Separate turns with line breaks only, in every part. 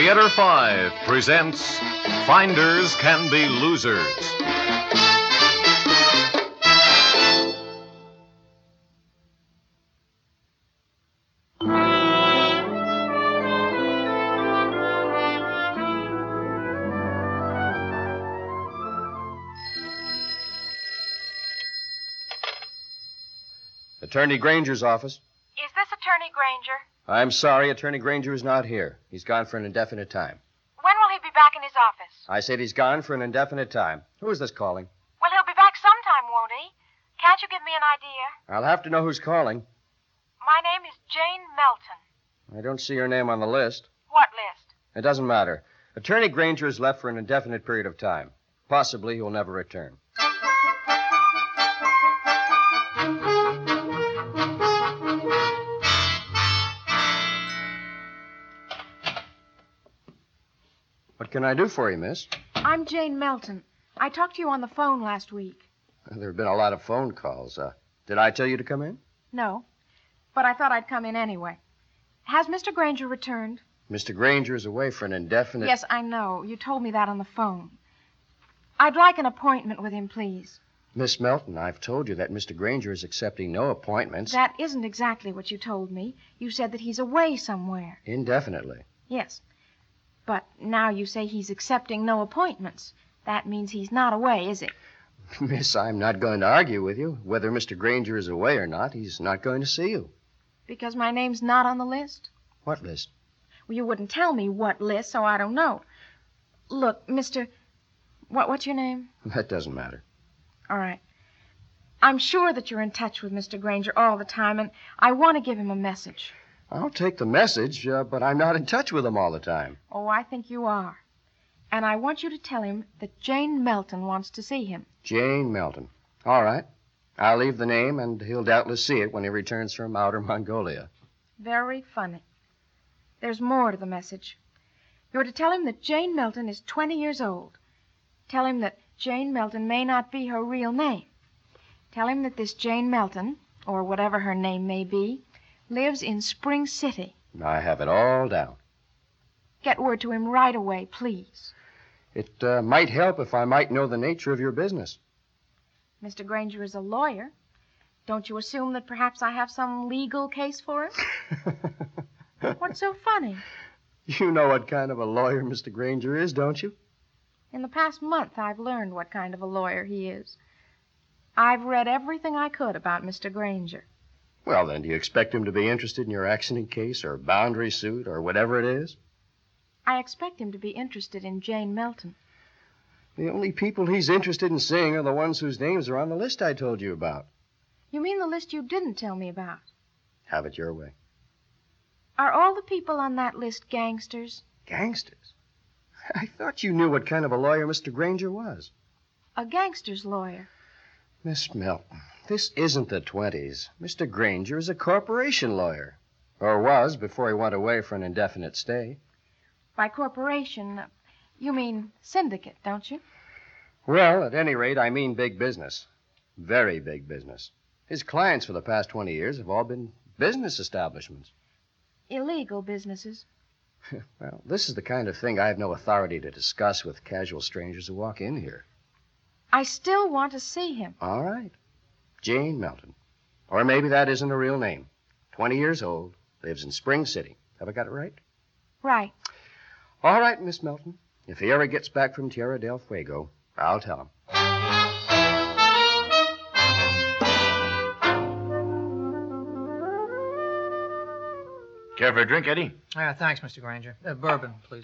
Theater 5 presents Finders Can Be Losers.
Attorney Granger's office.
Is this Attorney Granger?
I'm sorry, Attorney Granger is not here. He's gone for an indefinite time.
When will he be back in his office?
I said he's gone for an indefinite time. Who is this calling?
Well, he'll be back sometime, won't he? Can't you give me an idea?
I'll have to know who's calling.
My name is Jane Melton.
I don't see your name on the list.
What list?
It doesn't matter. Attorney Granger is left for an indefinite period of time. Possibly he'll never return. What can I do for you, miss?
I'm Jane Melton. I talked to you on the phone last week.
There have been a lot of phone calls. Did I tell you to come in?
No, but I thought I'd come in anyway. Has Mr. Granger returned?
Mr. Granger is away for an indefinite...
Yes, I know. You told me that on the phone. I'd like an appointment with him, please.
Miss Melton, I've told you that Mr. Granger is accepting no appointments.
That isn't exactly what you told me. You said that he's away somewhere.
Indefinitely.
Yes. But now you say he's accepting no appointments. That means he's not away, is it?
Miss, I'm not going to argue with you. Whether Mr. Granger is away or not, he's not going to see you.
Because my name's not on the list?
What list?
Well, you wouldn't tell me what list, so I don't know. Look, Mr. What's your name?
That doesn't matter.
All right. I'm sure that you're in touch with Mr. Granger all the time, and I want to give him a message.
I'll take the message, but I'm not in touch with him all the time.
Oh, I think you are. And I want you to tell him that Jane Melton wants to see him.
Jane Melton. All right. I'll leave the name, and he'll doubtless see it when he returns from outer Mongolia.
Very funny. There's more to the message. You're to tell him that Jane Melton is 20 years old. Tell him that Jane Melton may not be her real name. Tell him that this Jane Melton, or whatever her name may be, lives in Spring City.
I have it all down.
Get word to him right away, please.
It might help if I might know the nature of your business.
Mr. Granger is a lawyer. Don't you assume that perhaps I have some legal case for him? What's so funny?
You know what kind of a lawyer Mr. Granger is, don't you?
In the past month, I've learned what kind of a lawyer he is. I've read everything I could about Mr. Granger.
Well, then, do you expect him to be interested in your accident case or boundary suit or whatever it is?
I expect him to be interested in Jane Melton.
The only people he's interested in seeing are the ones whose names are on the list I told you about.
You mean the list you didn't tell me about?
Have it your way.
Are all the people on that list gangsters?
Gangsters? I thought you knew what kind of a lawyer Mr. Granger was.
A gangster's lawyer.
Miss Melton, this isn't the 20s. Mr. Granger is a corporation lawyer. Or was before he went away for an indefinite stay.
By corporation, you mean syndicate, don't you?
Well, at any rate, I mean big business. Very big business. His clients for the past 20 years have all been business establishments.
Illegal businesses.
Well, this is the kind of thing I have no authority to discuss with casual strangers who walk in here.
I still want to see him.
All right. Jane Melton. Or maybe that isn't a real name. 20 years old, lives in Spring City. Have I got it right?
Right.
All right, Miss Melton. If he ever gets back from Tierra del Fuego, I'll tell him.
Care for a drink, Eddie?
Thanks, Mr. Granger. Bourbon, please.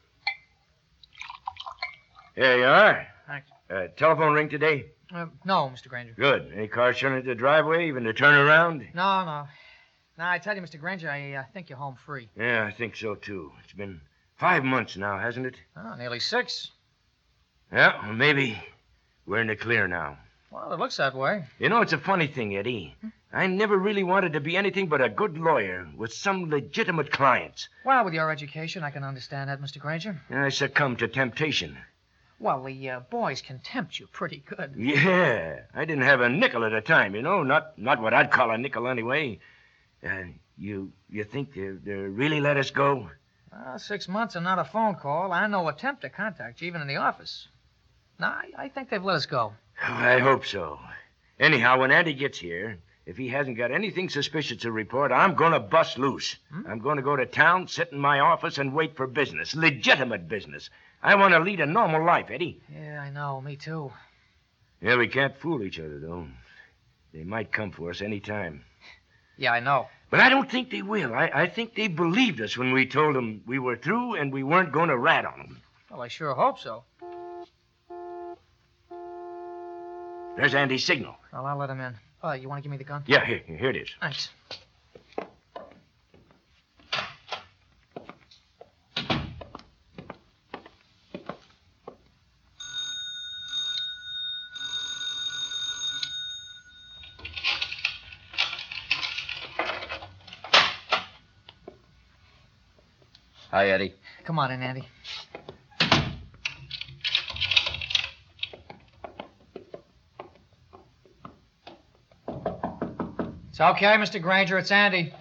Here you are.
Thanks.
Telephone ring today?
No, Mr. Granger.
Good. Any cars showing at the driveway, even to turn around?
No. Now, I tell you, Mr. Granger, I think you're home free.
Yeah, I think so, too. It's been 5 months now, hasn't it?
Oh, nearly 6.
Yeah, well, maybe we're in the clear now.
Well, it looks that way.
You know, it's a funny thing, Eddie. I never really wanted to be anything but a good lawyer with some legitimate clients.
Well, with your education, I can understand that, Mr. Granger.
I succumbed to temptation.
Well, the boys can tempt you pretty good.
Yeah, I didn't have a nickel at a time, you know. Not what I'd call a nickel anyway. You think they'll really let us go?
Well, 6 months and not a phone call, and no attempt to contact you, even in the office. No, I think they've let us go.
I hope so. Anyhow, when Andy gets here, if he hasn't got anything suspicious to report, I'm going to bust loose. I'm going to go to town, sit in my office, and wait for business. Legitimate business. I want to lead a normal life, Eddie.
Yeah, I know. Me too.
Yeah, we can't fool each other, though. They might come for us any time.
Yeah, I know.
But I don't think they will. I think they believed us when we told them we were through and we weren't going to rat on them.
Well, I sure hope so.
There's Andy's signal.
Well, I'll let him in. Oh, you want to give me the gun?
Yeah, here it is.
Thanks.
Hi, Eddie.
Come on in, Andy. It's okay, Mr. Granger. It's Andy.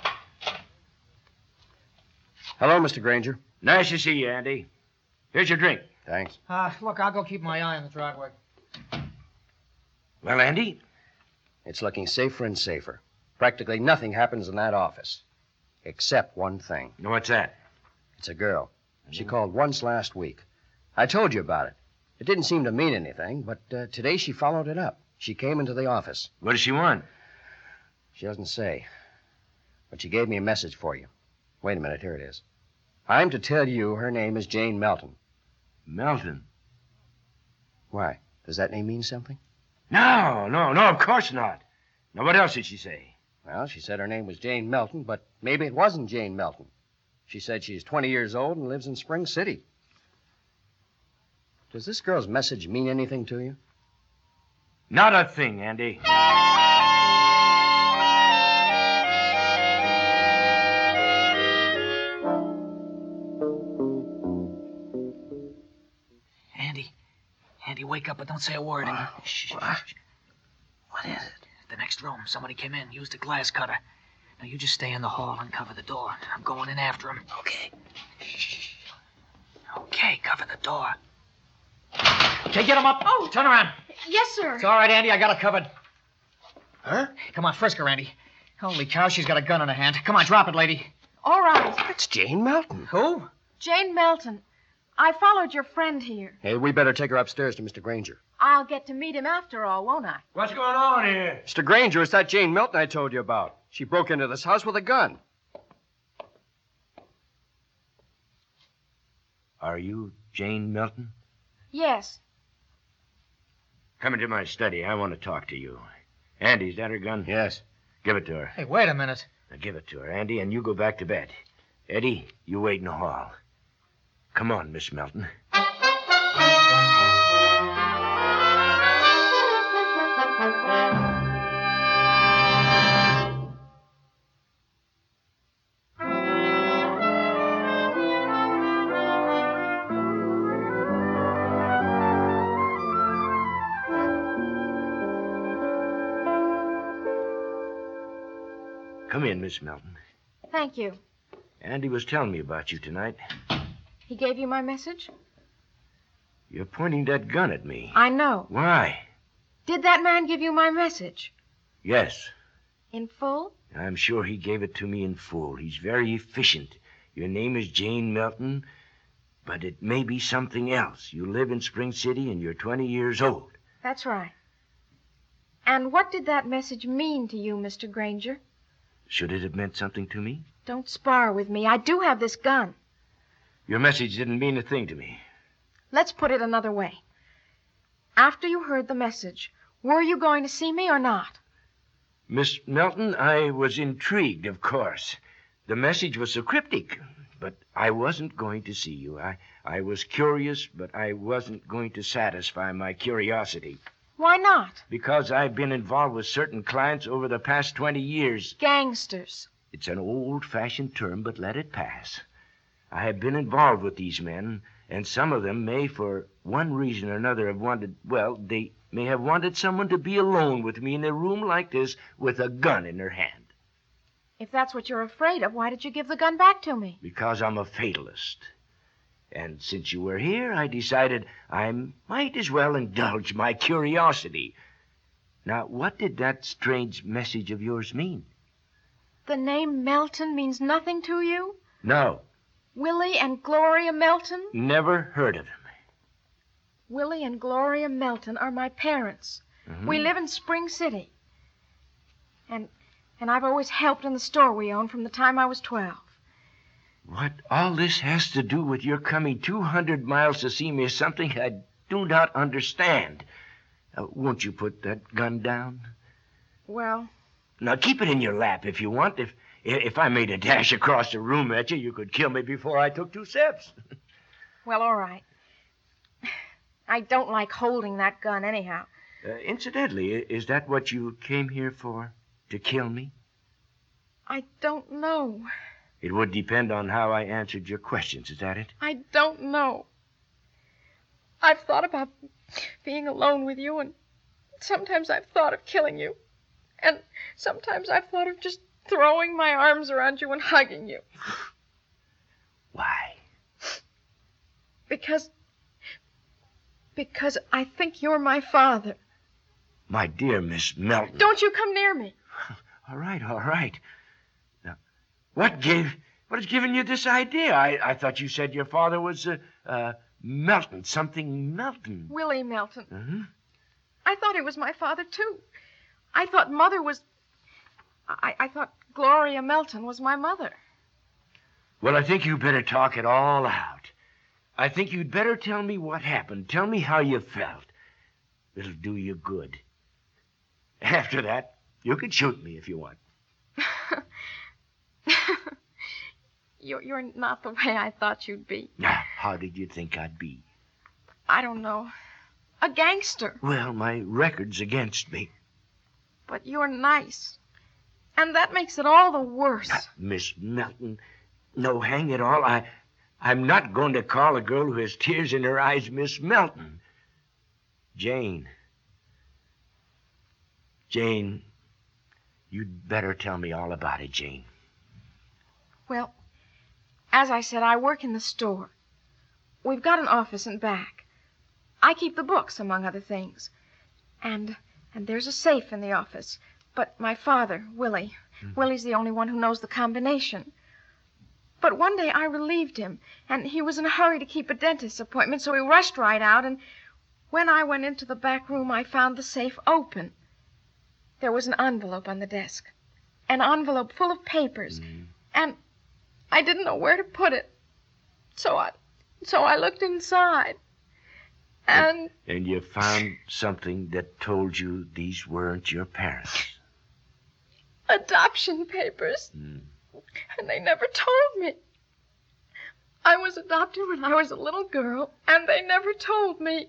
Hello, Mr. Granger.
Nice to see you, Andy. Here's your drink.
Thanks.
Look, I'll go keep my eye on the driveway.
Well, Andy?
It's looking safer and safer. Practically nothing happens in that office. Except one thing.
What's that?
It's a girl. She called once last week. I told you about it. It didn't seem to mean anything, but today she followed it up. She came into the office.
What does she want?
She doesn't say. But she gave me a message for you. Wait a minute, here it is. I'm to tell you her name is Jane Melton.
Melton?
Why? Does that name mean something?
No, of course not. Now, what else did she say?
Well, she said her name was Jane Melton, but maybe it wasn't Jane Melton. She said she's 20 years old and lives in Spring City. Does this girl's message mean anything to you?
Not a thing, Andy.
Andy, wake up, but don't say a word. Shh.
What is it?
The next room. Somebody came in, used a glass cutter. Now, you just stay in the hall and cover the door. I'm going in after him.
Okay.
Shh. Okay, cover the door. Okay, get him up. Oh, turn around.
Yes, sir.
It's all right, Andy. I got it covered.
Huh?
Come on, frisk her, Andy. Holy cow, she's got a gun in her hand. Come on, drop it, lady.
All right.
It's Jane Melton.
Who?
Jane Melton. I followed your friend here.
Hey, we better take her upstairs to Mr. Granger.
I'll get to meet him after all, won't I?
What's going on here?
Mr. Granger, it's that Jane Melton I told you about. She broke into this house with a gun.
Are you Jane Melton?
Yes.
Come into my study. I want to talk to you. Andy, is that her gun?
Yes.
Give it to her.
Hey, wait a minute.
Now give it to her, Andy, and you go back to bed. Eddie, you wait in the hall. Come on, Miss Melton. Come in, Miss Melton.
Thank you.
Andy was telling me about you tonight.
He gave you my message?
You're pointing that gun at me.
I know.
Why?
Did that man give you my message?
Yes.
In full?
I'm sure he gave it to me in full. He's very efficient. Your name is Jane Melton, but it may be something else. You live in Spring City and you're 20 years old.
That's right. And what did that message mean to you, Mr. Granger?
Should it have meant something to me?
Don't spar with me. I do have this gun.
Your message didn't mean a thing to me.
Let's put it another way. After you heard the message, were you going to see me or not?
Miss Melton, I was intrigued, of course. The message was so cryptic, but I wasn't going to see you. I was curious, but I wasn't going to satisfy my curiosity.
Why not?
Because I've been involved with certain clients over the past 20 years.
Gangsters.
It's an old-fashioned term, but let it pass. I have been involved with these men, and some of them may, for one reason or another, have wanted, well, they may have wanted someone to be alone with me in a room like this with a gun in their hand.
If that's what you're afraid of, why did you give the gun back to me?
Because I'm a fatalist. And since you were here, I decided I might as well indulge my curiosity. Now, what did that strange message of yours mean?
The name Melton means nothing to you?
No,
Willie and Gloria Melton?
never heard of him.
Willie and Gloria Melton are my parents.
Mhm.
We live in Spring City. And I've always helped in the store we own from the time I was 12.
What all this has to do with your coming 200 miles to see me is something I do not understand. Won't you put that gun down?
Well,
Now, keep it in your lap if you want. If I made a dash across the room at you, you could kill me before I took 2 steps.
all right. I don't like holding that gun anyhow.
Incidentally, is that what you came here for? To kill me?
I don't know.
It would depend on how I answered your questions, is that it?
I don't know. I've thought about being alone with you, and sometimes I've thought of killing you. And sometimes I've thought of just throwing my arms around you and hugging you.
Why?
Because I think you're my father.
My dear Miss Melton.
Don't you come near me.
All right, all right. Now, what has given you this idea? I thought you said your father was, Melton, something Melton.
Willie Melton.
Mm-hmm.
I thought he was my father, too. I thought Mother was... I thought Gloria Melton was my mother.
Well, I think you better talk it all out. I think you'd better tell me what happened. Tell me how you felt. It'll do you good. After that, you can shoot me if you want.
You're not the way I thought you'd be.
Now, how did you think I'd be?
I don't know. A gangster.
Well, my record's against me.
But you're nice. And that makes it all the worse.
Miss Melton, no, hang it all. I'm not going to call a girl who has tears in her eyes Miss Melton. Jane, you'd better tell me all about it, Jane.
Well, as I said, I work in the store. We've got an office in back. I keep the books, among other things. And there's a safe in the office. But my father, Willie, Willie's the only one who knows the combination. But one day I relieved him, and he was in a hurry to keep a dentist's appointment, so he rushed right out, and when I went into the back room, I found the safe open. There was an envelope on the desk. An envelope full of papers. And I didn't know where to put it. So I looked inside. And
you found something that told you these weren't your parents.
Adoption papers. And they never told me. I was adopted when I was a little girl, and they never told me.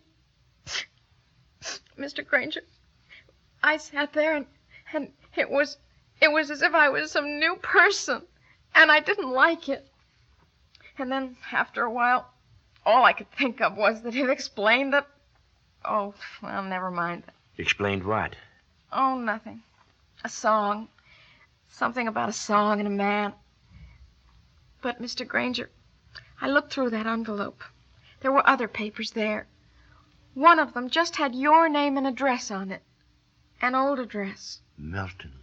Mr. Granger, I sat there, and it was as if I was some new person, and I didn't like it. And then, after a while, all I could think of was that it explained that... Oh, well, never mind.
Explained what?
Oh, nothing. A song. Something about a song and a man. But, Mr. Granger, I looked through that envelope. There were other papers there. One of them just had your name and address on it. An old address.
Melton.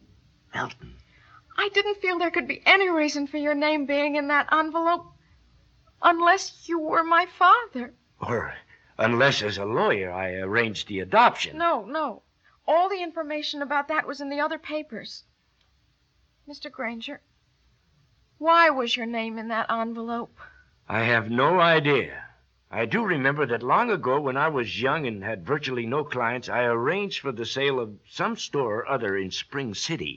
I didn't feel there could be any reason for your name being in that envelope unless you were my father.
Or unless, as a lawyer, I arranged the adoption.
No. All the information about that was in the other papers. Mr. Granger, why was your name in that envelope?
I have no idea. I do remember that long ago, when I was young and had virtually no clients, I arranged for the sale of some store or other in Spring City.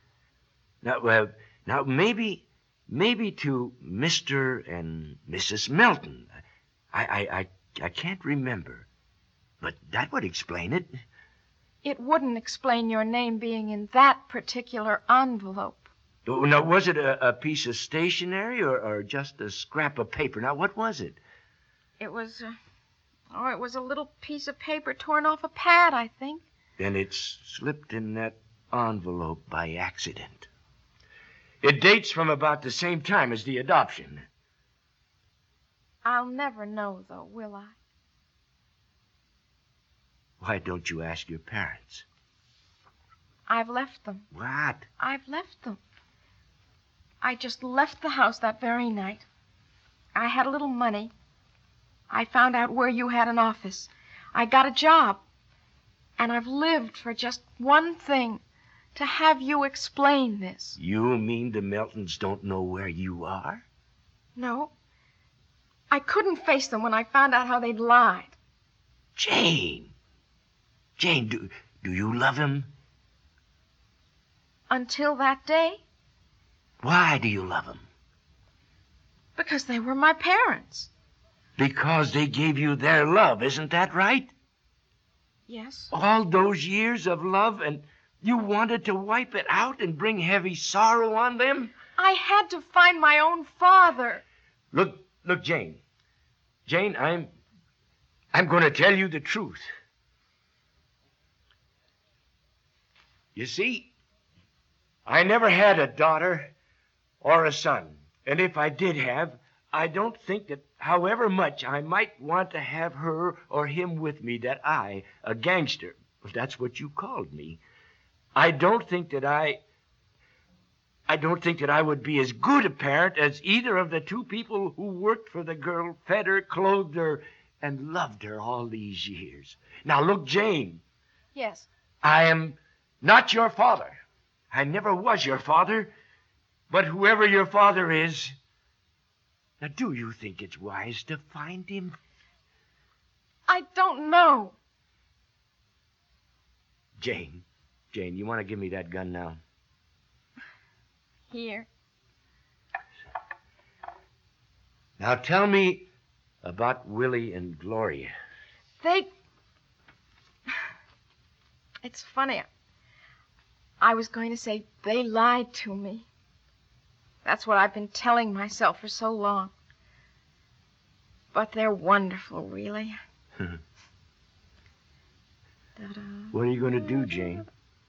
Now maybe to Mr. and Mrs. Melton. I can't remember. But that would explain it.
It wouldn't explain your name being in that particular envelope.
Now, was it a piece of stationery or just a scrap of paper? Now, what was it?
It was a little piece of paper torn off a pad, I think.
Then it's slipped in that envelope by accident. It dates from about the same time as the adoption.
I'll never know, though, will I?
Why don't you ask your parents?
I've left them.
What?
I've left them. I just left the house that very night. I had a little money. I found out where you had an office. I got a job. And I've lived for just one thing, to have you explain this.
You mean the Meltons don't know where you are?
No. I couldn't face them when I found out how they'd lied.
Jane! Jane, do you love him?
Until that day,
Why do you love him?
because they were my parents.
Because they gave you their love, isn't that right?
Yes.
All those years of love, and you wanted to wipe it out and bring heavy sorrow on them?
I had to find my own father.
Look, Jane. Jane, I'm going to tell you the truth. You see, I never had a daughter or a son. And if I did have, I don't think that however much I might want to have her or him with me, that I, a gangster, if that's what you called me, I don't think that I would be as good a parent as either of the two people who worked for the girl, fed her, clothed her, and loved her all these years. Now, look, Jane.
Yes.
I am not your father. I never was your father. But whoever your father is, now, do you think it's wise to find him?
I don't know.
Jane, you want to give me that gun now?
Here.
Now, tell me about Willie and Gloria.
It's funny. I was going to say they lied to me. That's what I've been telling myself for so long. But they're wonderful, really.
What are you going to do, Jane?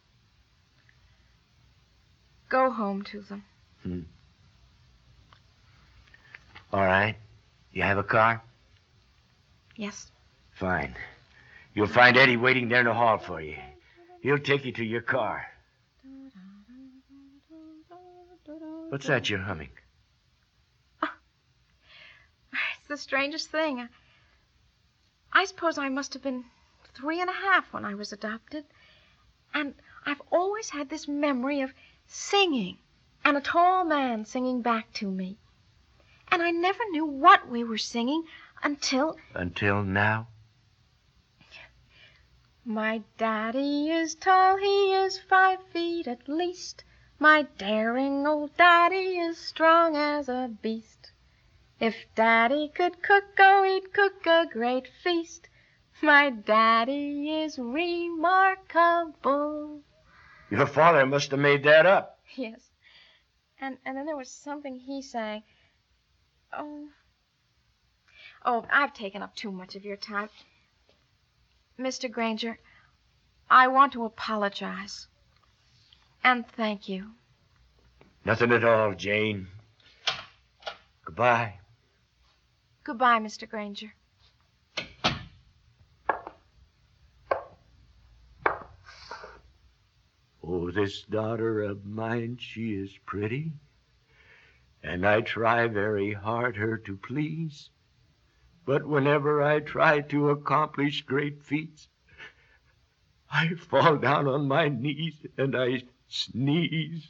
Go home to them.
All right. You have a car?
Yes.
Fine. You'll find Eddie waiting there in the hall for you. He'll take you to your car. What's that you're humming?
It's the strangest thing. I suppose I must have been 3 1/2 when I was adopted. And I've always had this memory of singing, and a tall man singing back to me. And I never knew what we were singing until...
Until now?
My daddy is tall, he is 5 feet at least. My daring old daddy is strong as a beast. If daddy could cook, oh, he'd cook a great feast. My daddy is remarkable.
Your father must have made that up.
Yes. And then there was something he sang. Oh, I've taken up too much of your time. Mr. Granger, I want to apologize. And thank you.
Nothing at all, Jane. Goodbye.
Goodbye, Mr. Granger.
Oh, this daughter of mine, she is pretty, and I try very hard her to please. But whenever I try to accomplish great feats, I fall down on my knees and I sneeze.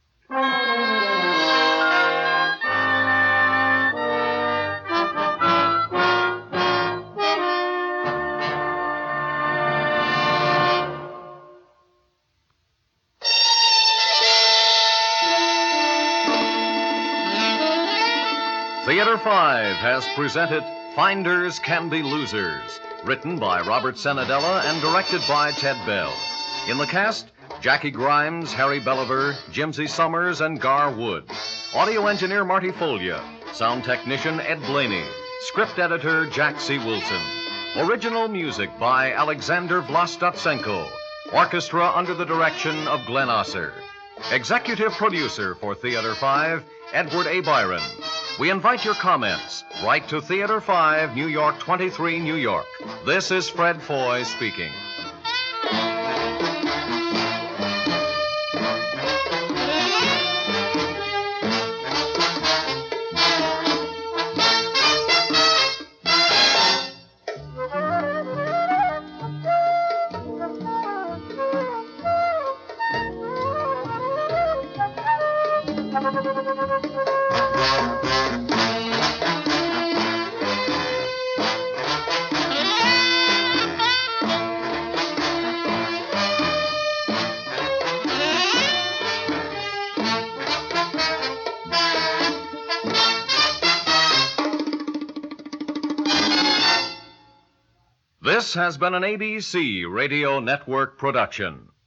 Theater 5 has presented Finders Can Be Losers, written by Robert Senadella and directed by Ted Bell. In the cast, Jackie Grimes, Harry Belliver, Jimsy Summers, and Gar Wood. Audio engineer Marty Folia. Sound technician Ed Blaney. Script editor Jack C. Wilson. Original music by Alexander Vlastotsenko. Orchestra under the direction of Glenn Osser. Executive producer for Theater 5, Edward A. Byron. We invite your comments. Write to Theater 5, New York 23, New York. This is Fred Foy speaking. This has been an ABC Radio Network production.